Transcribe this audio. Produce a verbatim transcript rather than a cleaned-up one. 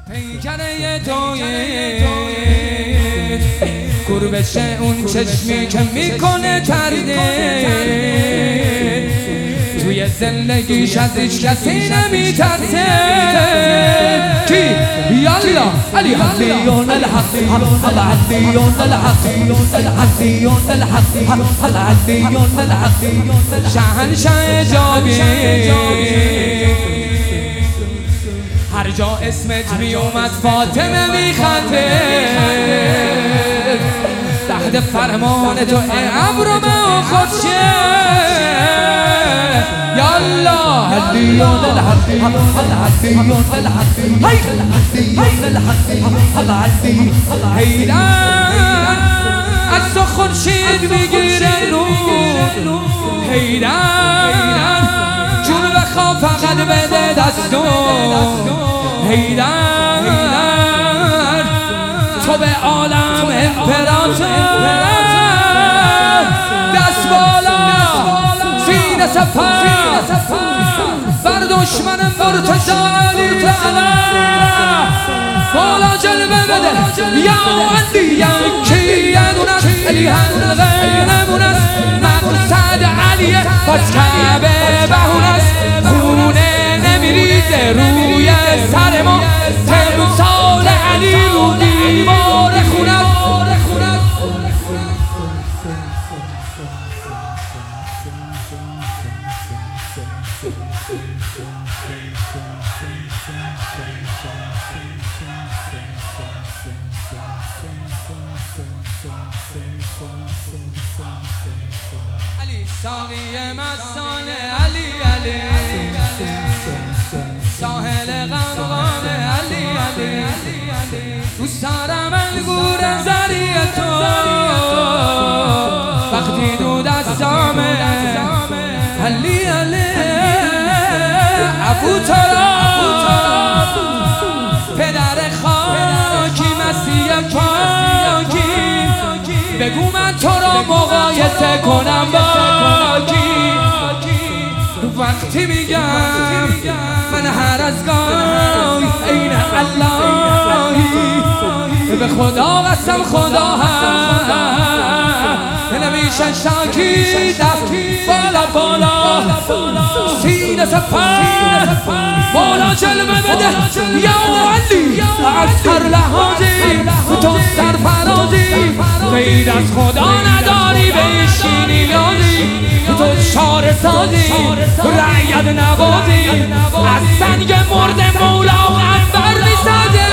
پیکره توی گربش اون چشمی که میکنه تردید توی زندگیش از هیچ کسی نمیترسه. کی؟ یالا علی حسیون الحسیون الحسیون الحسیون الحسیون الحسیون الحسیون الحسیون شهنشاه جاوید هر جا اسمت می اومد فاطمه میخنده تحت فرمان تو ای ابرو خودشه. یالا حسیون الحسیون الحسیون الحسیون الحسیون الحسیون حیدر از تو خورشید میگیره نور حیدر جون بخوا فقط بده دستو حیدر تو به عالم امپراتور دست بالا سینه سپر بر دشمن مرتضی علی تعالی بالا جلوه بده یا علی یکی یه دونست علی حلقه نمونست مقصد علیه پس کعبه بهونست خونه نمیریزه روی سر ما تمثال علی رو دیوار خونست. علی ساقی مستانه علی علی ساحل غمغان علی علی دوست دارم انگور زری تو وقتی دو دستامه علی علی ابو تراب پدر خاکی مسیح پاکی بگو من تو را مقایسه کنم با کی وقتی میگم من هر از گاهی عین اللهی به خدا قسم خدا هم نمیشه شاکی دست بالا بالا سینه سپر بالا جلوه بده یا علی از هر لحاظی تو سرفرازی غیر از خدا نداری بهشی نیازی تو چاره سازی رعیت نوازی از سنگ مرد مولا و انبر میسازی.